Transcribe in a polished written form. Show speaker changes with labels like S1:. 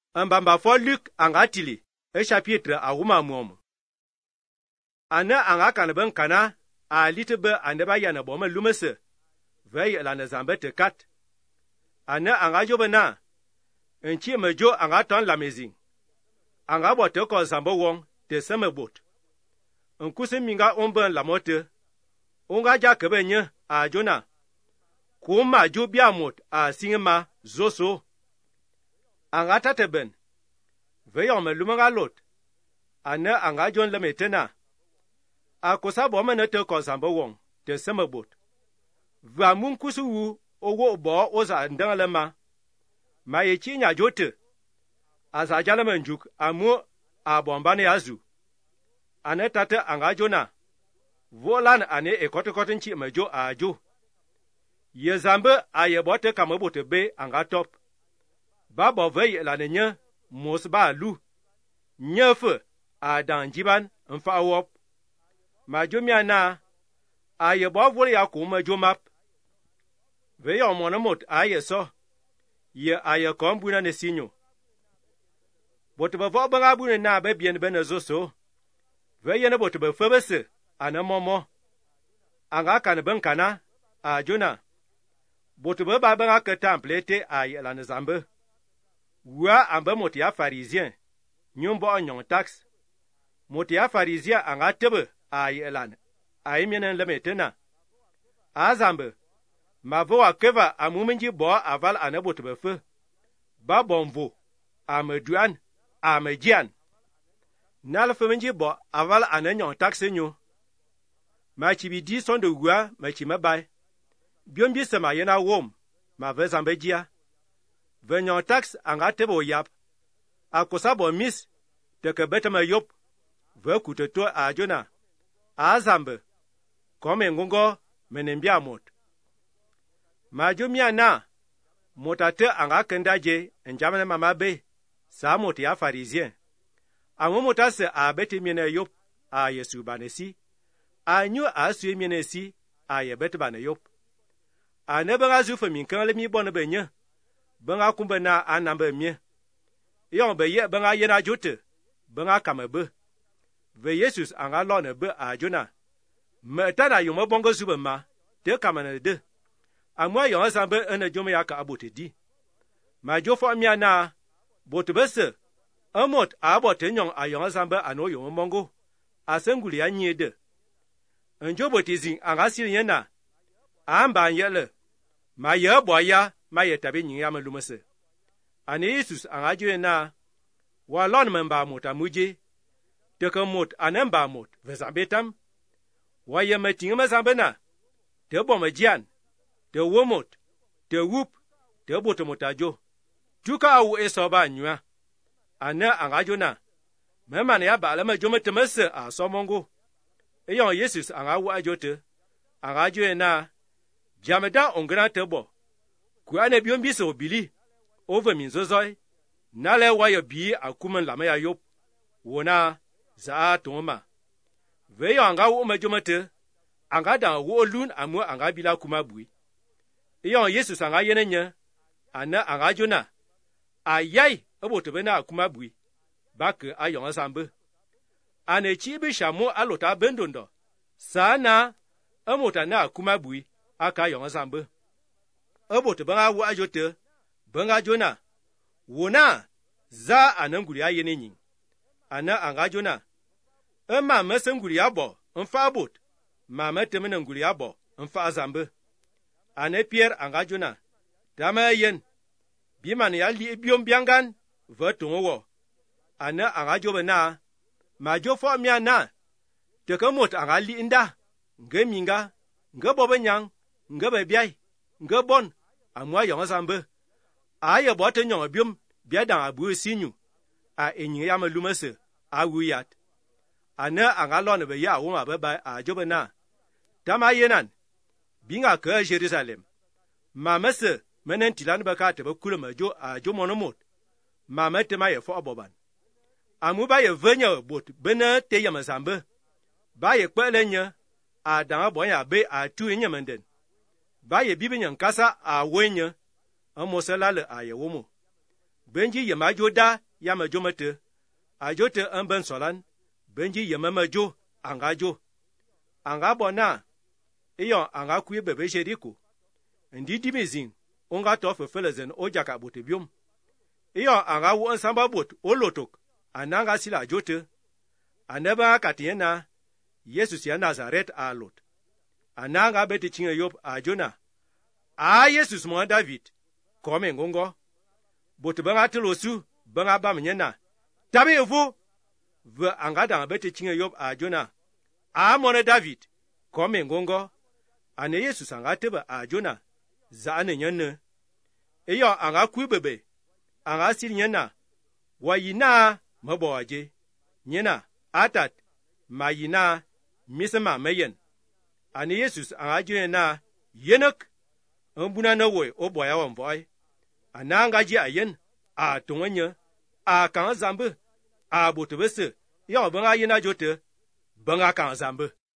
S1: Mbamba fo Luc angatili e chapitre awuma mom. Ana anga kan ben kana a litebe ande ba yana boma lumese. Vey la na zambe te kat. Ana anga jobena. Enchi mejo anga ton la mezing. Anga bote ko zambo wong te seme bot. Nkuse minga omben la mote. Onga ja kebenye a jona. Kuma jo biamot a singema zoso. Anga tateben. Veyon me lumanga lot. Ana anga jon lemetena. A kosa boma ne te ko zambo wong te seme bot. Va mun kusu wu owo bo oza ndangalema. Ma ye chinya jote. Aza jalama njuk amu a bombane azu. Ane tate anga jona. Volan ane ekote nchi mejo ajo. Ye zambe a ye bote kamabote be anga top. Ba bovey la nenye mos ba lu. Nyefe a dan jiban mfa wop. Majo miana a ye bo vole ya ko majo map. Ve yo monomot a ye so. Ye a ye kombuna ne sinyo. Bote ba vo banga bune na be bien be ne zoso. Ve ye ne bote ba febese ana momo. Anga kan ben kana a jona. Bote ba banga ke templete a ye la ne zambe. Wa ambe moti ya pharisien. Nyombo onyon tax. Moti ya pharisien anga tebe a ye lan. A ye mienen lemetena. A zambe. Ma vo akeva amumenji bo aval ane bote ba fe. Ba bonvo. Ameduan. Amejian. Nal femenji bo aval ane nyon tax nyo. Ma chibi di son de gua ma chi mabay. Biombi sema yena wom. Ma ve zambe jia. Ve nyon tax anga tebo yap. A kosa bo mis. Teke betema yop. Ve kuteto a jona. A zambe. Kome ngongo menembia mot. Ma jo miana. Motate anga kendaje njamane mama be. Sa moti ya pharisien. Ango motase a bete miene yop. A yesu banesi. A nyu a suye miene si. A ye bete bane yop. A ne benga zufe minkan le mi bonne benye. Benga kumbe na anambe mie. Yon be ye benga yena jote. Benga kamebe. Ve yesus anga lone be a jona. Me tana yumo bongo zube ma. Te kamane de. Amwa yon zambe ene jome yaka abote di. Ma jofo mia na. Bote bese. Amot abote nyon a yon zambe ano yon mongo. Asenguli ya nye de. Njo bote zing anga siri yena. Amba yele. Ma ye boya. Ma ye tabi nyinga melumese. Ane yesus anga joye na. Walon memba mot amuje. Teke mot anemba mot. Vezambetam. Wa ye metinge mezambe na. Te bome jian. Te womot. Te wup. Te bote motajo. Tuka awu esoba nyua. Ane anga jona. Memane ya ba alama jome temese a somongo. Eyon yesus anga wu ajote. Anga joye na. Jameda ongana tebo. Kuane biombi se obili. Ove minzozoi. Nale wayo bi akumen lame ya yop. Wona za toma. Veyo anga wu umejomete. Anga dan wu olun amu anga bila kumabui. Eyon yesus anga yenenye. Ana anga jona. Ayai ebote bena akumabui. Bake ayon zambe. Ane chibi shamu alota bendondo. Sana emota na akumabui. Aka ayon zambe. Ebote benga wu ajote. Benga jona. Wona za ananguri ayene nyin. Ana anga jona. Ema mesenguri abo. Mfa abot. Ma metemene nguri abo. Mfa azambe. Ane Pierre anga jona. Dama yen. Biman ya li biom biangan. Vetongo wo. Ana anga jobe na. Ma jofo mia na. Teke mot anga li inda. Nge minga. Nge bobe nyang. Nge bebiai. Nge bon. Amwa yon zambe. Aye bote nyon biom. Biadan abu sinyu. A enyi ya melumese. A wuyat. Ana anga lone be ya woma beba a jobe na. Dama yenan. Binga ke Jerusalem. Ma mese. Menen tilan baka tebe kule majo a jo monomot. Ma mete ma ye fo aboban. Amu ba ye venye bot bene te ye mazambe. Ba ye kwele nye. A danga bonya be a tu nye menden. Ba ye bibi nyan kasa a wenye. Amosela le a ye womo. benji yema jo da ya ma jo mate a jo te an ben solan benji yema ma jo anga bona iyo anga kuye bebe jeriko ndi dimezin onga to fefelezen o jaka bote biom iyo anga wo nsamba bot o lotok ananga sila jote aneba katiena Yesus ya Nazaret a lot ananga beti chinga yob a jona a Yesus mo David kome ngongo bot banga telosu banga bamnyena tabe yovu ve anga da beti chinga yob a jona a mo David kome ngongo ane Yesus anga teba a jona za ane nyane iyo anga kuibebe anga sil nyena wa yina mabawaje nyena atat ma yina misema meyen ane Yesus anga jena yenek ambuna na we oboya wamboy ananga ji ayen a tonganya a kan zambe a botobese yo banga yina jote banga kan zambe